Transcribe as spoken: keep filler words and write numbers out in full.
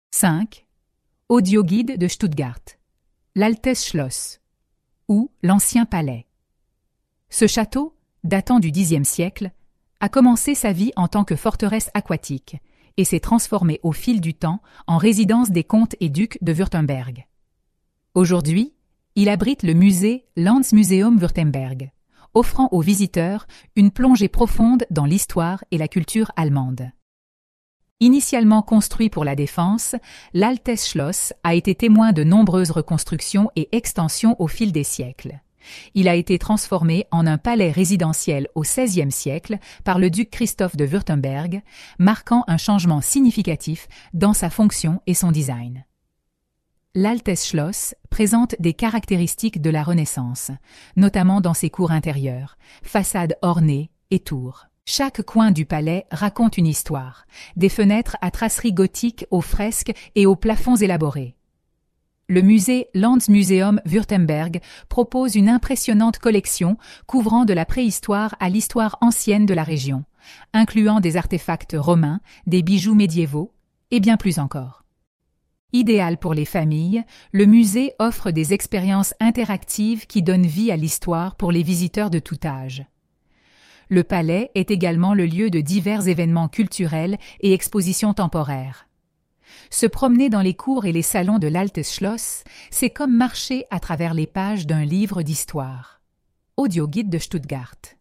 cinq. Audioguide de Stuttgart. L'Altes Schloss, ou l'Ancien Palais. Ce château, datant du dixième siècle, a commencé sa vie en tant que forteresse aquatique et s'est transformé au fil du temps en résidence des comtes et ducs de Wurtemberg. Aujourd'hui, il abrite le musée Landsmuseum Württemberg, offrant aux visiteurs une plongée profonde dans l'histoire et la culture allemande. Initialement construit pour la défense, l'Altes Schloss a été témoin de nombreuses reconstructions et extensions au fil des siècles. Il a été transformé en un palais résidentiel au seizième siècle par le duc Christophe de Wurtemberg, marquant un changement significatif dans sa fonction et son design. L'Altes Schloss présente des caractéristiques de la Renaissance, notamment dans ses cours intérieures, façades ornées et tours. Chaque coin du palais raconte une histoire, des fenêtres à traceries gothiques aux fresques et aux plafonds élaborés. Le musée Landsmuseum Württemberg propose une impressionnante collection couvrant de la préhistoire à l'histoire ancienne de la région, incluant des artefacts romains, des bijoux médiévaux et bien plus encore. Idéal pour les familles, le musée offre des expériences interactives qui donnent vie à l'histoire pour les visiteurs de tout âge. Le palais est également le lieu de divers événements culturels et expositions temporaires. Se promener dans les cours et les salons de l'Altes Schloss, c'est comme marcher à travers les pages d'un livre d'histoire. Audioguide de Stuttgart.